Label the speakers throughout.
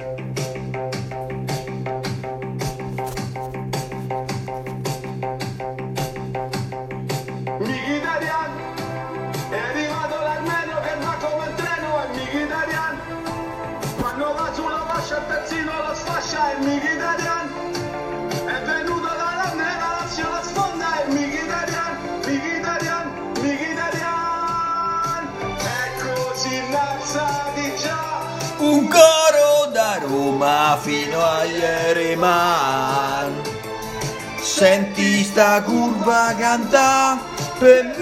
Speaker 1: Mkhitaryan, è arrivato l'armeno che va come il treno, è Mkhitaryan, quando va sulla fascia il terzino lo sfascia, è Mkhitaryan, è venuto dalla nera Lazio la sfonda, è Mkhitaryan, Mkhitaryan, Mkhitaryan, è così innalzati già.
Speaker 2: Un coro da Roma fino a ieri, man. Senti sta curva canta per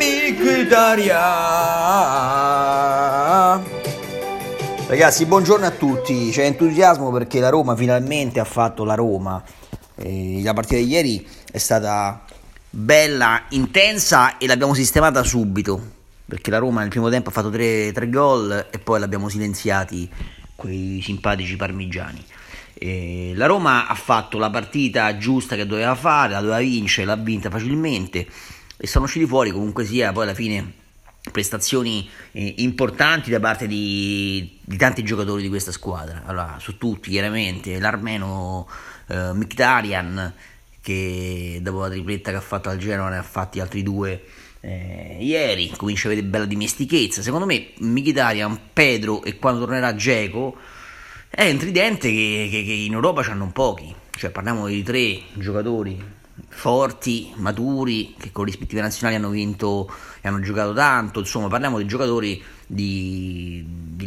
Speaker 2: Mkhitaryan. Ragazzi, buongiorno a tutti. C'è entusiasmo perché la Roma finalmente ha fatto la Roma. La partita di ieri è stata bella, intensa e l'abbiamo sistemata subito, perché la Roma nel primo tempo ha fatto tre gol e poi l'abbiamo silenziati quei simpatici parmigiani. La Roma ha fatto la partita giusta che doveva fare, la doveva vincere, l'ha vinta facilmente e sono usciti fuori comunque sia poi alla fine prestazioni importanti da parte di tanti giocatori di questa squadra. Allora, su tutti chiaramente l'armeno Mkhitaryan, che dopo la tripletta che ha fatto al Genoa ne ha fatti altri due ieri, comincia a vedere bella dimestichezza. Secondo me Mkhitaryan, Pedro e quando tornerà Dzeko è un tridente che in Europa c'hanno pochi, cioè parliamo di tre giocatori forti, maturi, che con le rispettive nazionali hanno vinto e hanno giocato tanto, insomma parliamo di giocatori di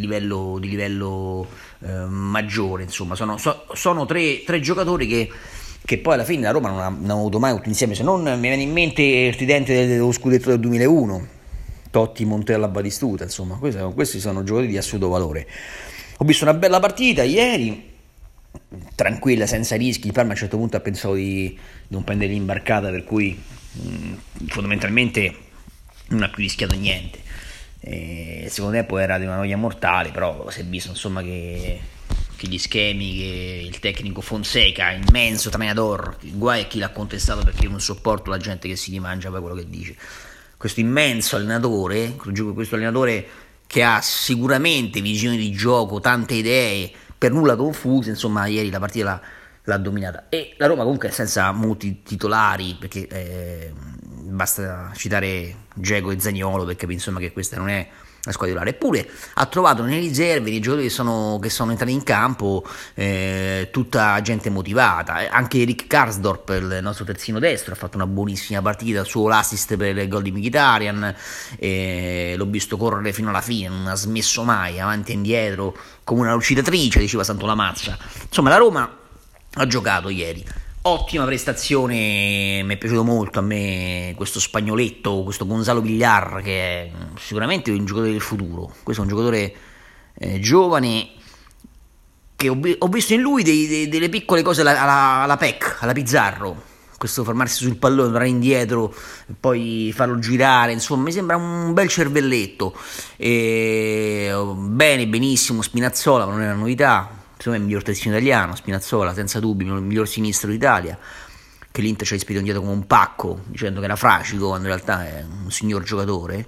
Speaker 2: livello maggiore, insomma sono tre giocatori che poi alla fine la Roma non ha avuto mai tutti insieme, se non mi viene in mente il tridente dello scudetto del 2001, Totti, Montella, Batistuta, insomma questi sono giocatori di assoluto valore. Ho visto una bella partita ieri, tranquilla, senza rischi. Il Parma a un certo punto ha pensato di non prendere l'imbarcata, per cui fondamentalmente non ha più rischiato niente. Il secondo tempo era di una noia mortale, però si è visto insomma che gli schemi, che il tecnico Fonseca, immenso allenatore, guai a chi l'ha contestato perché io non sopporto la gente che si rimangia poi quello che dice. Questo immenso allenatore, questo allenatore che ha sicuramente visione di gioco, tante idee, per nulla confuse, insomma ieri la partita l'ha dominata. E la Roma comunque senza molti titolari, perché basta citare Dzeko e Zaniolo per capire insomma che questa non è la squadra titolare. Eppure ha trovato nelle riserve dei giocatori che sono entrati in campo, tutta gente motivata. Anche Rick Karsdorp, il nostro terzino destro, ha fatto una buonissima partita, suo l'assist per il gol di Mkhitaryan, l'ho visto correre fino alla fine, non ha smesso mai, avanti e indietro come una lucidatrice, diceva Santo Lamazza. Insomma la Roma ha giocato ieri, ottima prestazione, mi è piaciuto molto a me questo spagnoletto, questo Gonzalo Villar, che è sicuramente un giocatore del futuro. Questo è un giocatore giovane, che ho visto in lui delle piccole cose alla Peck, alla Pizarro, questo fermarsi sul pallone, tornare indietro, poi farlo girare, insomma mi sembra un bel cervelletto. Benissimo Spinazzola, ma non è una novità. Secondo me è il miglior terzino italiano, Spinazzola, senza dubbio, il miglior sinistro d'Italia, che l'Inter ci ha spedito indietro come un pacco, dicendo che era fracico, quando in realtà è un signor giocatore.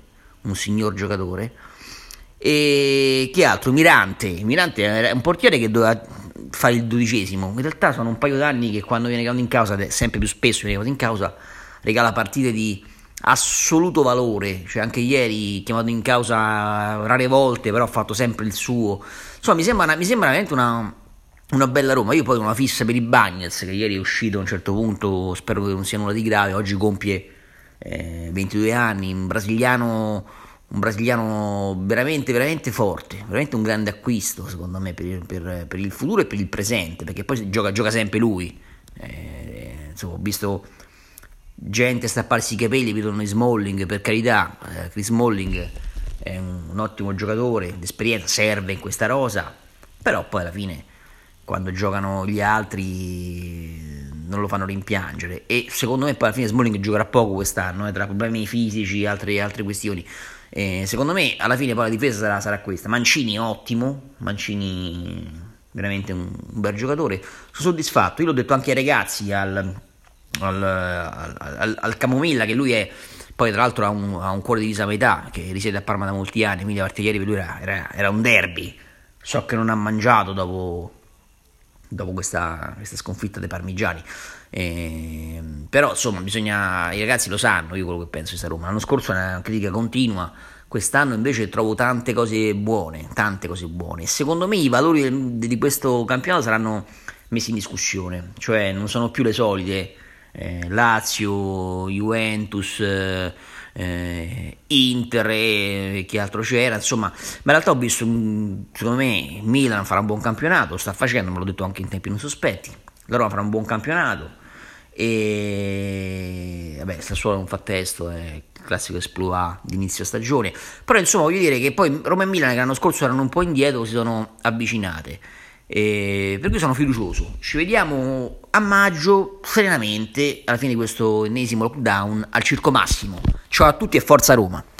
Speaker 2: E che altro? Mirante è un portiere che doveva fare il 12esimo, in realtà sono un paio d'anni che quando viene chiamato in causa, sempre più spesso viene chiamato in causa, regala partite di assoluto valore, cioè anche ieri chiamato in causa rare volte, però ha fatto sempre il suo. Insomma mi sembra veramente una bella Roma. Io poi ho una fissa per i Bagnets, che ieri è uscito a un certo punto, spero che non sia nulla di grave, oggi compie 22 anni, un brasiliano veramente veramente forte, veramente un grande acquisto secondo me per il futuro e per il presente, perché poi gioca sempre lui. Insomma, ho visto gente strapparsi i capelli, vedono Smalling, per carità, Chris Smalling è un ottimo giocatore, l'esperienza serve in questa rosa, però poi alla fine quando giocano gli altri non lo fanno rimpiangere, e secondo me poi alla fine Smalling giocherà poco quest'anno, tra problemi fisici e altre questioni. Secondo me alla fine poi la difesa sarà questa. Mancini ottimo, veramente un bel giocatore, sono soddisfatto. Io l'ho detto anche ai ragazzi, al Camomilla, che lui è poi tra l'altro ha un cuore di disabilità, che risiede a Parma da molti anni, quindi la partita ieri per lui era un derby. So che non ha mangiato dopo dopo questa sconfitta dei parmigiani. Però insomma i ragazzi lo sanno, io quello che penso di questa Roma. L'anno scorso è una critica continua, quest'anno invece trovo tante cose buone, e secondo me i valori di questo campionato saranno messi in discussione, cioè non sono più le solite Lazio, Juventus, Inter e chi altro c'era, insomma, ma in realtà ho visto, secondo me Milan farà un buon campionato, sta facendo, me l'ho detto anche in tempi non sospetti, la Roma farà un buon campionato e vabbè, Sassuolo non fa testo, è il classico esploit di inizio stagione, però insomma voglio dire che poi Roma e Milan che l'anno scorso erano un po' indietro si sono avvicinate, per cui sono fiducioso. Ci vediamo a maggio serenamente alla fine di questo ennesimo lockdown al Circo Massimo. Ciao a tutti e forza Roma.